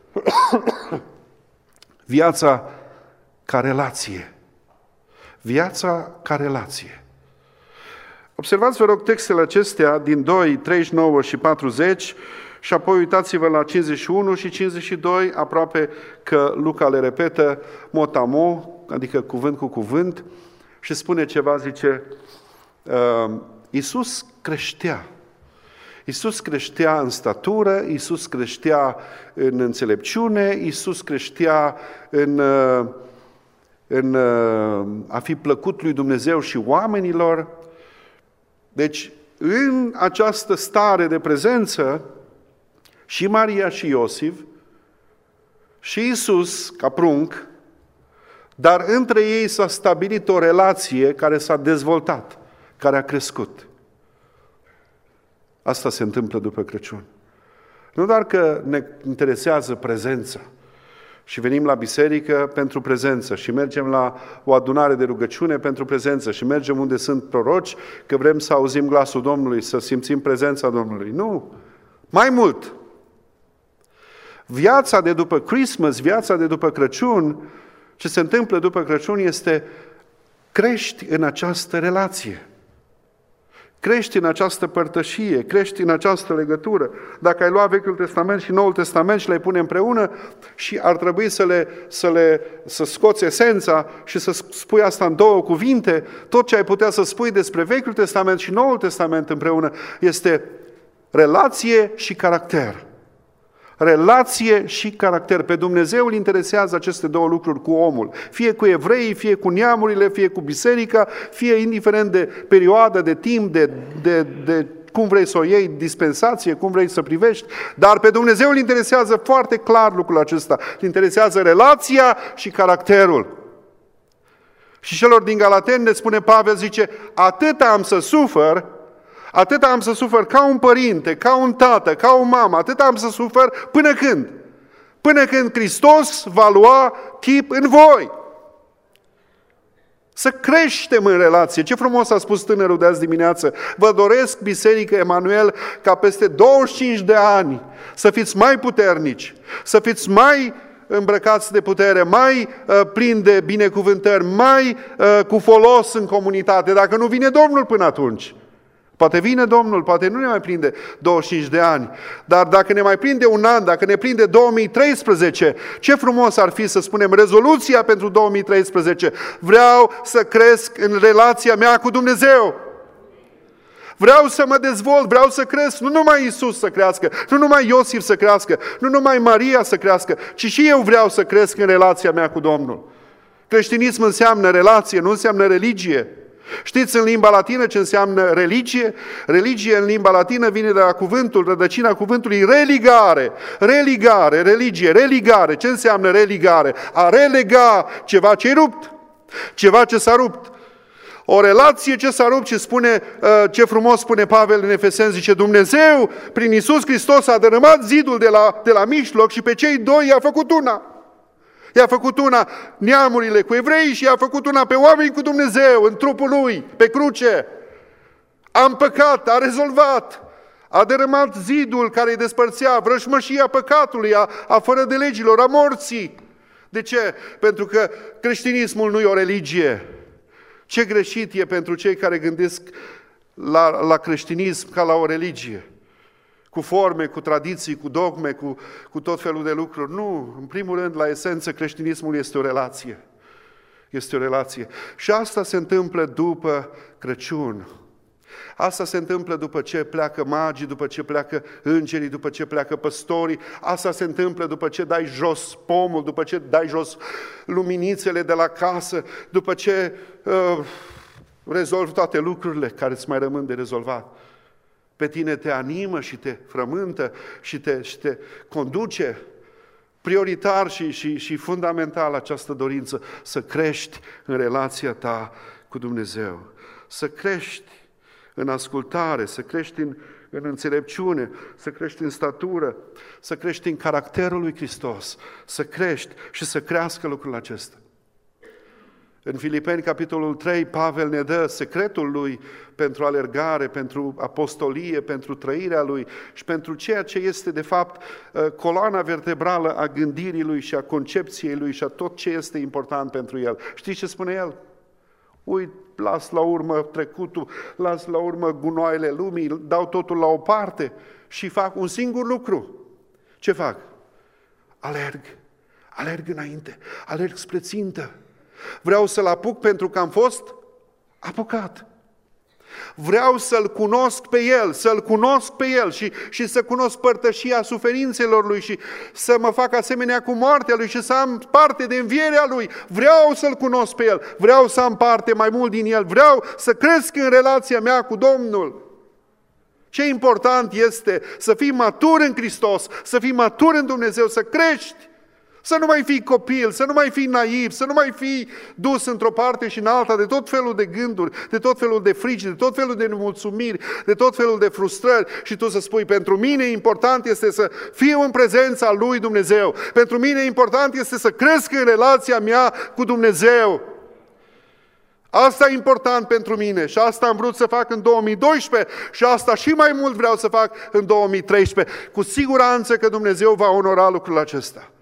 Viața ca relație. Viața ca relație. Observați, vă rog, textele acestea din 2, 39 și 40 și apoi uitați-vă la 51 și 52, aproape că Luca le repetă mot-a-mot, adică cuvânt cu cuvânt, și spune ceva, zice, Iisus creștea. Iisus creștea în statură, Iisus creștea în înțelepciune, Iisus creștea în a fi plăcut lui Dumnezeu și oamenilor. Deci, în această stare de prezență, și Maria și Iosif, și Iisus, ca prunc, dar între ei s-a stabilit o relație care s-a dezvoltat, care a crescut. Asta se întâmplă după Crăciun. Nu doar că ne interesează prezența și venim la biserică pentru prezență și mergem la o adunare de rugăciune pentru prezență și mergem unde sunt proroci, că vrem să auzim glasul Domnului, să simțim prezența Domnului. Nu! Mai mult! Viața de după Christmas, viața de după Crăciun, ce se întâmplă după Crăciun este crești în această relație. Crești în această părtășie, crești în această legătură. Dacă ai luat Vechiul Testament și Noul Testament și le-ai pune împreună și ar trebui să scoți esența și să spui asta în două cuvinte, tot ce ai putea să spui despre Vechiul Testament și Noul Testament împreună este relație și caracter. Relație și caracter. Pe Dumnezeu îl interesează aceste două lucruri cu omul. Fie cu evreii, fie cu neamurile, fie cu biserica, fie indiferent de perioadă, de timp, de cum vrei să o iei, dispensație, cum vrei să privești. Dar pe Dumnezeu îl interesează foarte clar lucrul acesta. Îl interesează relația și caracterul. Și celor din Galateni ne spune Pavel, zice, atât am să sufăr ca un părinte, ca un tată, ca o mamă, atât am să sufăr până când? Până când Hristos va lua chip în voi. Să creștem în relație. Ce frumos a spus tânărul de azi dimineață. Vă doresc, Biserică Emanuel, ca peste 25 de ani să fiți mai puternici, să fiți mai îmbrăcați de putere, mai plini de binecuvântări, mai cu folos în comunitate, dacă nu vine Domnul până atunci. Poate vine Domnul, poate nu ne mai prinde 25 de ani, dar dacă ne mai prinde un an, dacă ne prinde 2013, ce frumos ar fi să spunem rezoluția pentru 2013. Vreau să cresc în relația mea cu Dumnezeu. Vreau să mă dezvolt, vreau să cresc, nu numai Iisus să crească, nu numai Iosif să crească, nu numai Maria să crească, ci și eu vreau să cresc în relația mea cu Domnul. Creștinism înseamnă relație, nu înseamnă religie. Știți în limba latină ce înseamnă religie? Religie în limba latină vine de la cuvântul, rădăcina cuvântului religare. Religare, religie, religare. Ce înseamnă religare? A relega ceva ce-i rupt. Ceva ce s-a rupt. O relație ce s-a rupt și spune, ce frumos spune Pavel în Efeseni, zice Dumnezeu prin Iisus Hristos a dărâmat zidul de la mijloc și pe cei doi i-a făcut una. I-a făcut una neamurile cu evrei și i-a făcut una pe oameni cu Dumnezeu, în trupul Lui, pe cruce. A împăcat, a rezolvat, a dărâmat zidul care îi despărțea, vrăjmășia păcatului, a fără de legilor, a morții. De ce? Pentru că creștinismul nu e o religie. Ce greșit e pentru cei care gândesc la creștinism ca la o religie. Cu forme, cu tradiții, cu dogme, cu tot felul de lucruri. Nu, în primul rând, la esență, creștinismul este o relație. Este o relație. Și asta se întâmplă după Crăciun. Asta se întâmplă după ce pleacă magii, după ce pleacă îngerii, după ce pleacă păstorii. Asta se întâmplă după ce dai jos pomul, după ce dai jos luminițele de la casă, după ce rezolvi toate lucrurile care îți mai rămân de rezolvat. Pe tine te animă și te frământă și te conduce prioritar și fundamental această dorință să crești în relația ta cu Dumnezeu, să crești în ascultare, să crești în înțelepciune, să crești în statură, să crești în caracterul lui Hristos, să crești și să crească lucrul acesta. În Filipeni, capitolul 3, Pavel ne dă secretul lui pentru alergare, pentru apostolie, pentru trăirea lui și pentru ceea ce este, de fapt, coloana vertebrală a gândirii lui și a concepției lui și a tot ce este important pentru el. Știți ce spune el? Las la urmă trecutul, las la urmă gunoaiele lumii, dau totul la o parte și fac un singur lucru. Ce fac? Alerg înainte, alerg spre țintă. Vreau să-L apuc pentru că am fost apucat. Vreau să-L cunosc pe El, și să cunosc părtășia suferințelor Lui și să mă fac asemenea cu moartea Lui și să am parte de învierea Lui. Vreau să-L cunosc pe El, vreau să am parte mai mult din El, vreau să cresc în relația mea cu Domnul. Ce important este să fii matur în Hristos, să fii matur în Dumnezeu, să crești. Să nu mai fii copil, să nu mai fii naiv, să nu mai fii dus într-o parte și în alta de tot felul de gânduri, de tot felul de frici, de tot felul de nemulțumiri, de tot felul de frustrări și tu să spui, pentru mine important este să fiu în prezența lui Dumnezeu, pentru mine important este să cresc în relația mea cu Dumnezeu. Asta e important pentru mine și asta am vrut să fac în 2012 și asta și mai mult vreau să fac în 2013. Cu siguranță că Dumnezeu va onora lucrul acesta.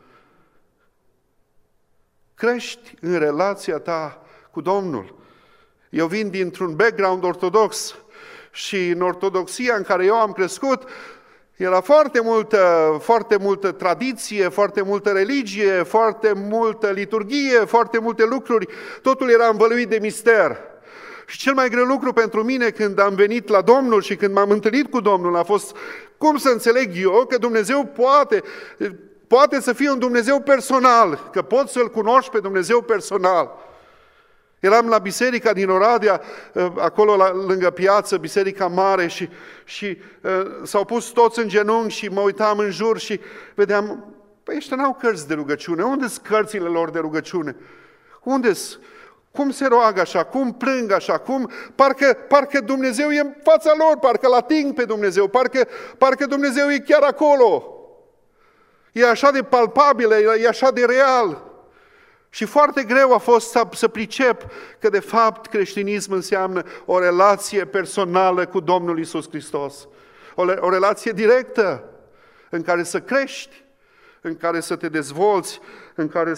Crești în relația ta cu Domnul. Eu vin dintr-un background ortodox și în ortodoxia în care eu am crescut era foarte multă tradiție, foarte multă religie, foarte multă liturghie, foarte multe lucruri. Totul era învăluit de mister. Și cel mai greu lucru pentru mine când am venit la Domnul și când m-am întâlnit cu Domnul a fost cum să înțeleg eu că Dumnezeu poate să fie un Dumnezeu personal, că poți să-L cunoști pe Dumnezeu personal. Eram la biserica din Oradea, acolo lângă piață, biserica mare și s-au pus toți în genunchi și mă uitam în jur și vedeam, păi ăștia n-au cărți de rugăciune, unde-s cărțile lor de rugăciune? Unde-s? Cum se roagă așa? Cum plâng așa? Parcă Dumnezeu e în fața lor, parcă-L ating pe Dumnezeu, parcă Dumnezeu e chiar acolo. E așa de palpabil, e așa de real. Și foarte greu a fost să pricep că de fapt creștinism înseamnă o relație personală cu Domnul Iisus Hristos. O relație directă în care să crești, în care să te dezvolți, în care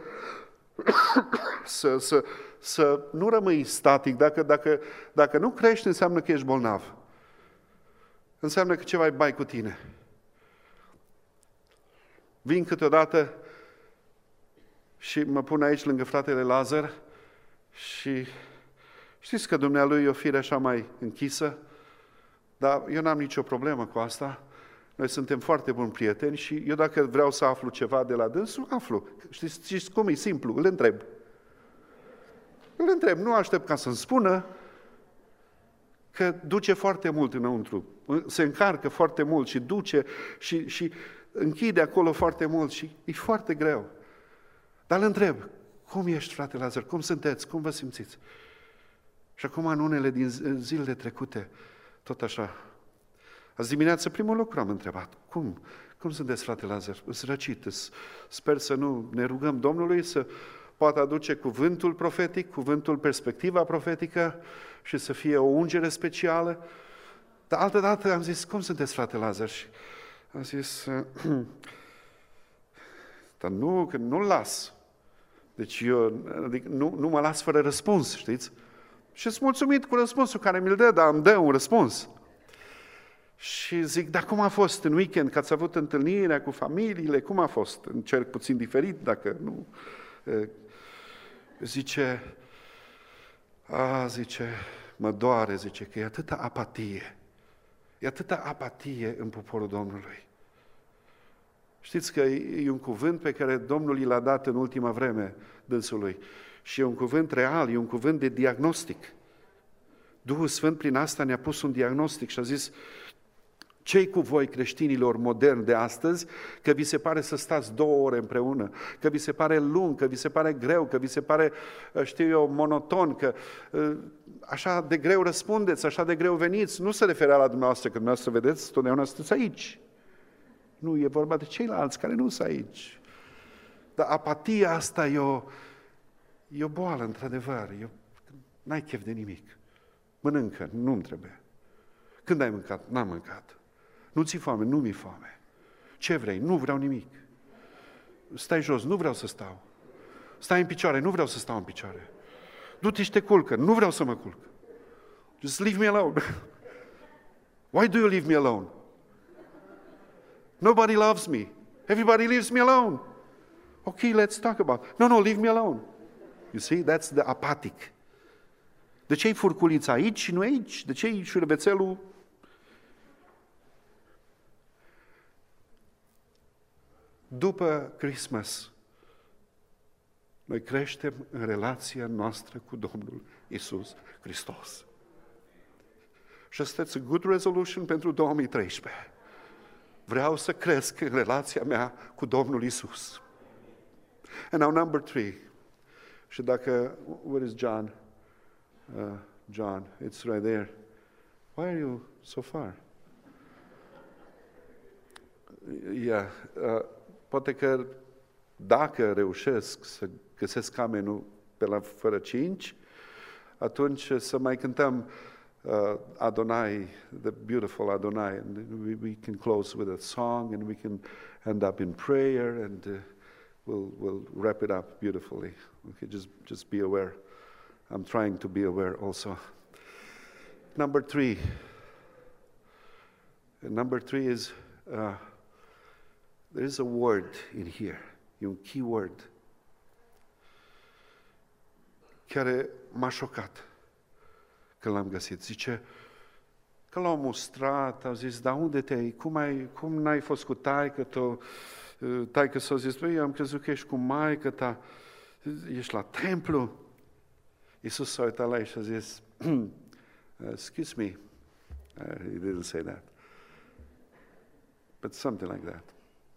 să nu rămâi static. Dacă nu crești, înseamnă că ești bolnav. Înseamnă că ceva e bai cu tine. Vin câteodată și mă pun aici lângă fratele Lazar și știți că dumnealui e o fire așa mai închisă, dar eu n-am nicio problemă cu asta. Noi suntem foarte buni prieteni și eu dacă vreau să aflu ceva de la dânsul, aflu. Știți cum e simplu? Îl întreb. Nu aștept ca să-mi spună că duce foarte mult înăuntru. Se încarcă foarte mult și duce și închide acolo foarte mult și e foarte greu. Dar îl întreb, cum ești, frate Lazar? Cum sunteți? Cum vă simțiți? Și acum, în unele din zilele trecute, tot așa. Azi dimineață, primul lucru am întrebat. Cum sunteți, frate Lazar? Îți răcit. Sper să nu ne rugăm Domnului să poată aduce cuvântul profetic, perspectiva profetică și să fie o ungere specială. Dar altă dată am zis, cum sunteți, frate Lazar? Și am zis, dar nu-l las. Deci nu mă las fără răspuns, știți? Și sunt mulțumit cu răspunsul care mi-l dă, dar îmi dă un răspuns. Și zic, dar cum a fost în weekend, că ați avut întâlnirea cu familiile, cum a fost? În cerc puțin diferit, dacă nu... Zice, mă doare, zice, că e atâta apatie. E atâta apatie în poporul Domnului. Știți că e un cuvânt pe care Domnul i l-a dat în ultima vreme dânsului. Și e un cuvânt real, e un cuvânt de diagnostic. Duhul Sfânt prin asta ne-a pus un diagnostic și a zis, ce-i cu voi creștinilor moderni de astăzi, că vi se pare să stați 2 ore împreună, că vi se pare lung, că vi se pare greu, că vi se pare, știu eu, monoton, că așa de greu răspundeți, așa de greu veniți. Nu se referea la dumneavoastră, că dumneavoastră vedeți, totdeauna sunteți aici. Nu, e vorba de ceilalți care nu sunt aici. Dar apatia asta E o boală, într-adevăr. N-ai chef de nimic. Mănâncă, nu-mi trebuie. Când ai mâncat? N-am mâncat. Nu ți-i foame? Nu mi-e foame. Ce vrei? Nu vreau nimic. Stai jos? Nu vreau să stau. Stai în picioare? Nu vreau să stau în picioare. Du-te și te culcă? Nu vreau să mă culc. Just leave me alone. Why do you leave me alone? Nobody loves me. Everybody leaves me alone. Okay, let's talk about it. No, leave me alone. You see, that's the apathic. De ce-i furculița aici și nu aici? De ce-i șurăbețelul? După Christmas, noi creștem în relația noastră cu Domnul Iisus Hristos. Și asta e good resolution pentru 2013. Vreau să cresc în relația mea cu Domnul Iisus. And now number 3. Și dacă, where is John? John, it's right there. Why are you so far? Yeah, poate că dacă reușesc să găsesc camenul pe la fără 5, atunci să mai cântăm Adonai, the beautiful Adonai, and we can close with a song, and we can end up in prayer, and we'll wrap it up beautifully. Okay, just be aware. I'm trying to be aware also. Number 3. Number 3 is there is a word in here. E un keyword care m-a șocat când l-am găsit. Zice că l-au mustrat, au zis, dar unde te-ai? Cum n-ai fost cu taică-tu? Taică s-a zis, eu am crezut că ești cu maică-ta, ești la templu. Iisus s-a uitat la ei și a zis, excuse me, he didn't say that, but something like that.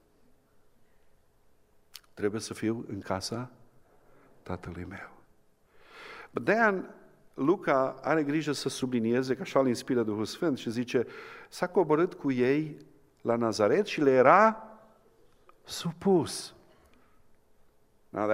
Trebuie să fiu în casa Tatălui meu. But then, Luca are grijă să sublinieze, că așa îl inspiră Duhul Sfânt și zice, s-a coborât cu ei la Nazaret și le era supus. Now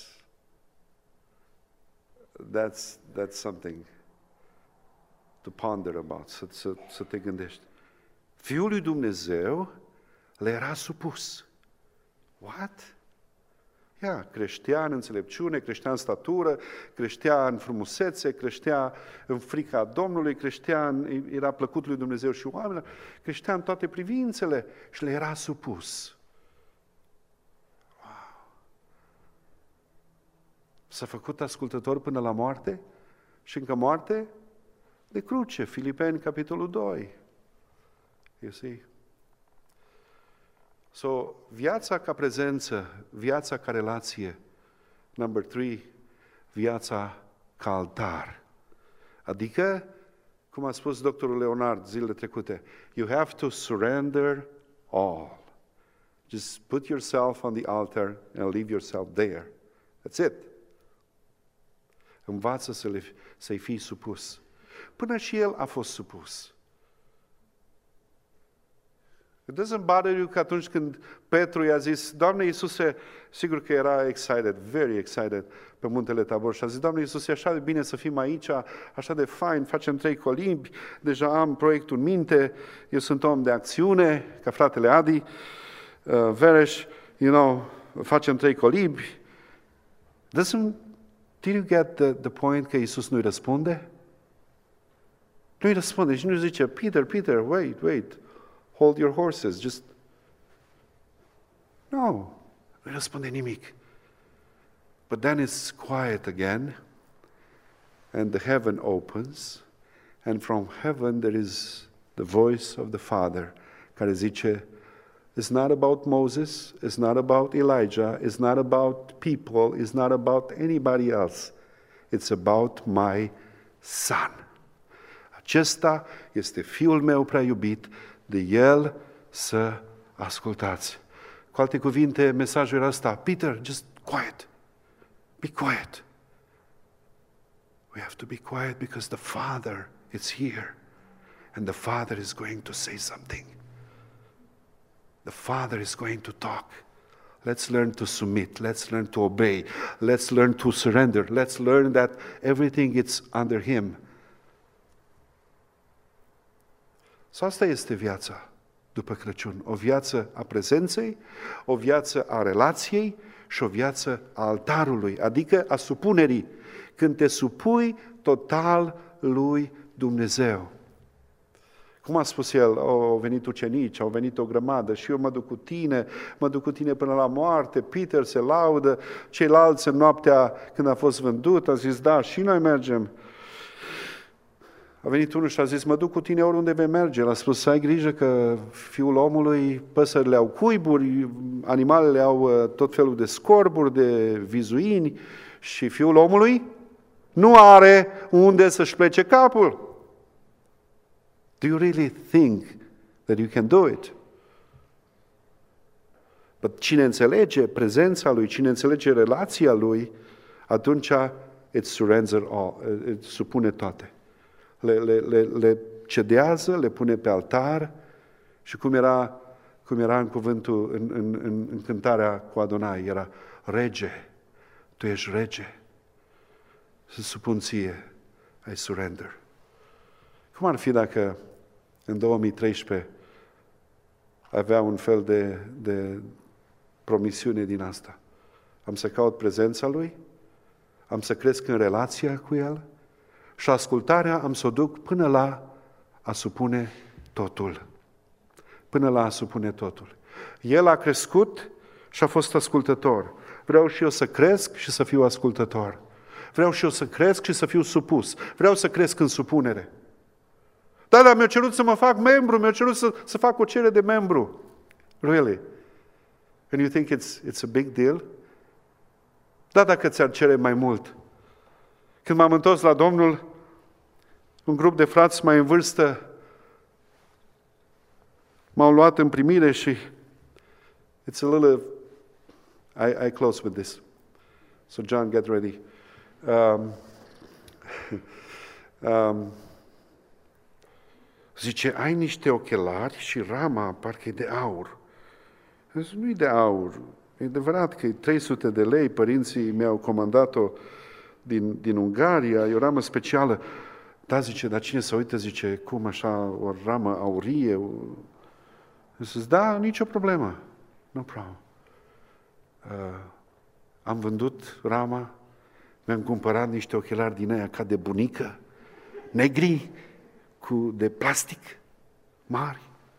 that's something to ponder about, să te gândești. Fiul lui Dumnezeu le era supus. What? Creștea în înțelepciune, creștea în statură, creștea în frumusețe, creștea în frica Domnului, era plăcut lui Dumnezeu și oamenilor, creștea în toate privințele și le era supus. Wow! S-a făcut ascultător până la moarte și încă moarte de cruce. Filipeni, capitolul 2. You see? So, viața ca prezență, viața ca relație. Number 3, viața ca altar. Adică, cum a spus doctorul Leonard zilele trecute, you have to surrender all. Just put yourself on the altar and leave yourself there. That's it. Învață să-i fii supus. Până și el a fost supus. It doesn't bother you că atunci când Petru i-a zis, Doamne Iisuse, sigur că era excited, very excited pe muntele Tabor și a zis, Doamne Iisuse, e așa de bine să fim aici, așa de fain, facem 3 colimbi, deja am proiectul în minte, eu sunt om de acțiune, ca fratele Adi, Vereș, facem 3 colimbi. Did you get the point că Iisus nu-i răspunde? Nu-i răspunde și nu zice, Peter, wait, hold your horses, No, nu răspunde nimic. But then it's quiet again, and the heaven opens, and from heaven there is the voice of the Father, care zice, it's not about Moses, it's not about Elijah, it's not about people, it's not about anybody else. It's about my Son. Acesta este Fiul meu prea iubit, de El să ascultați. Cu alte cuvinte, mesajul era ăsta, Peter, just quiet. Be quiet. We have to be quiet because the Father is here. And the Father is going to say something. The Father is going to talk. Let's learn to submit. Let's learn to obey. Let's learn to surrender. Let's learn that everything is under Him. So asta este viața după Crăciun. O viață a prezenței, o viață a relației și o viață a altarului, adică a supunerii. Când te supui total lui Dumnezeu. Cum a spus el, au venit ucenici, au venit o grămadă și eu mă duc cu tine până la moarte. Peter se laudă, ceilalți în noaptea când a fost vândut, a zis, da, și noi mergem. A venit unul și a zis, mă duc cu tine oriunde vei merge. El a spus, să ai grijă că Fiul omului, păsările au cuiburi, animalele au tot felul de scorburi, de vizuini și Fiul omului nu are unde să-și plece capul. Do you really think that you can do it? But cine înțelege prezența Lui, cine înțelege relația Lui, atunci îți surrender all, îți supune toate. Le cedează, le pune pe altar și cum era în cuvântul, în cântarea cu Adonai, era rege, tu ești rege, să supun ție, I surrender. Cum ar fi dacă în 2013 avea un fel de promisiune din asta? Am să caut prezența Lui, am să cresc în relația cu El și ascultarea am să o duc până la a supune totul. Până la a supune totul. El a crescut și a fost ascultător. Vreau și eu să cresc și să fiu ascultător. Vreau și eu să cresc și să fiu supus. Vreau să cresc în supunere. Da, dar mi-a cerut să mă fac membru, mi-a cerut să fac o cerere de membru. Really? And you think it's a big deal? Da, dacă ți-ar cere mai mult. Când m-am întors la Domnul, un grup de frați mai în vârstă m-au luat în primire și it's a little... I close with this. So John, get ready. Zice, ai niște ochelari și rama parcă e de aur. Zice, nu e de aur. E adevărat că e 300 de lei, părinții mi-au comandat-o din Ungaria, e o ramă specială. Da, zice, dar cine se uită, zice, cum așa, o ramă aurie? Zice, da, nicio problemă. No problem. Am vândut rama, mi-am cumpărat niște ochelari din aia ca de bunică, negri, de plastic, mari.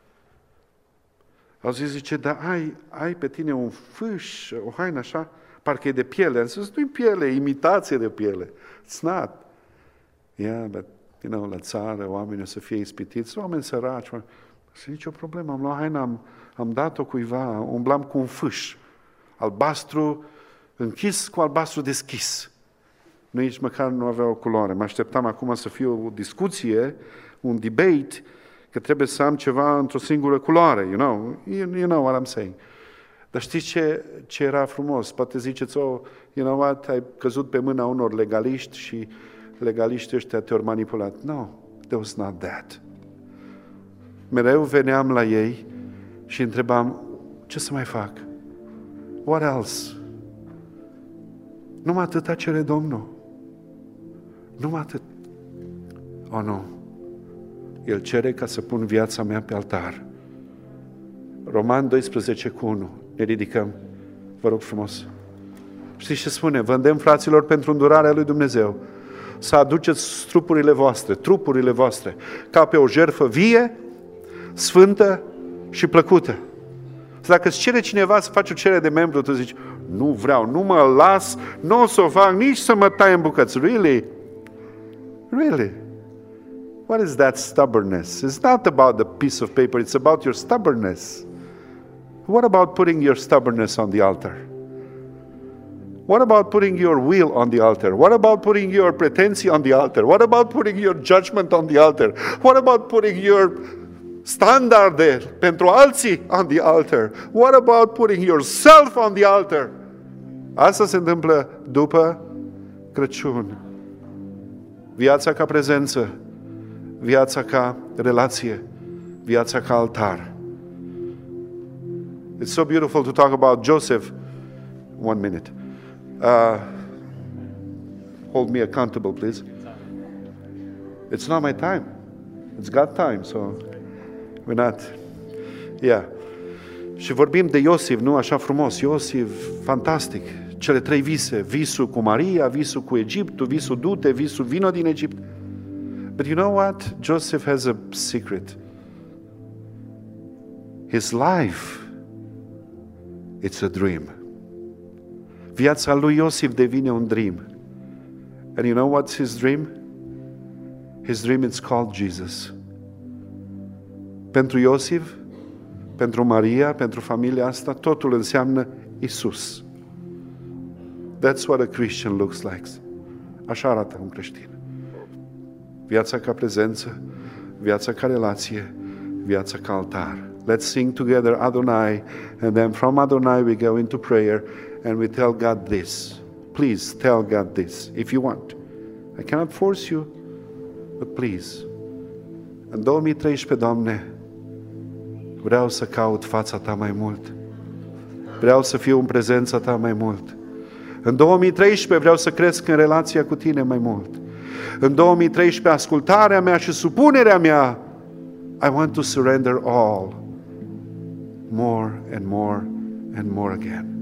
Au zis, zice, dar ai pe tine un fâș, o haină așa, parcă e de piele. Am zis, nu-i piele, e imitație de piele. It's not. Yeah, but, la țară, oamenii o să fie ispitiți, oameni săraci. Și nicio problemă, am luat haina, am dat-o cuiva, umblam cu un fâș, albastru închis cu albastru deschis. Nici măcar nu avea o culoare. Mă așteptam acum să fie o discuție, un debate, că trebuie să am ceva într-o singură culoare, you know what I'm saying. Dar știți ce era frumos? Poate ziceți, you know what, ai căzut pe mâna unor legaliști și legaliștii ăștia te-au manipulat. No, that was not that. Mereu veneam la ei și întrebam, ce să mai fac? What else? Numai atâta cere Domnul. Numai atât. Oh, nu. El cere ca să pun viața mea pe altar. Roman 12:1. Ne ridicăm. Vă rog frumos. Știți ce spune? Vă îndemn, fraților, pentru îndurarea lui Dumnezeu, să aduceți trupurile voastre, ca pe o jertfă vie, sfântă și plăcută. Dacă îți cere cineva să faci o cerere de membru, tu zici, nu vreau, nu mă las, nu o să o fac, nici să mă tai în bucăți. Really? Really? What is that stubbornness? It's not about the piece of paper, it's about your stubbornness. What about putting your stubbornness on the altar? What about putting your will on the altar? What about putting your pretenții on the altar? What about putting your judgment on the altar? What about putting your standarde pentru alții on the altar? What about putting yourself on the altar? Asta se întâmplă după Crăciun. Viața ca prezență, viața ca relație, viața ca altar. It's so beautiful to talk about Joseph. 1 minute. Hold me accountable, please. It's not my time. It's God time, so we're not. Yeah. Și vorbim de Iosif, nu așa frumos. Iosif, fantastic. Cele 3 vise. Visul cu Maria, visul cu Egiptul, visul du-te, visul vino din Egipt. But you know what? Joseph has a secret. His life, it's a dream. Viața lui Iosif devine un dream. And you know what's his dream? His dream is called Jesus. Pentru Iosif, pentru Maria, pentru familia asta, totul înseamnă Isus. That's what a Christian looks like. Așa arată un creștin. Viața ca prezență, viața ca relație, viața ca altar. Let's sing together Adonai, and then from Adonai we go into prayer and we tell God this. Please tell God this if you want. I cannot force you, but please. În 2013, Doamne, vreau să caut fața Ta mai mult. Vreau să fiu în prezența Ta mai mult. În 2013 vreau să cresc în relația cu Tine mai mult. În 2013 ascultarea mea și supunerea mea, I want to surrender all more and more and more again.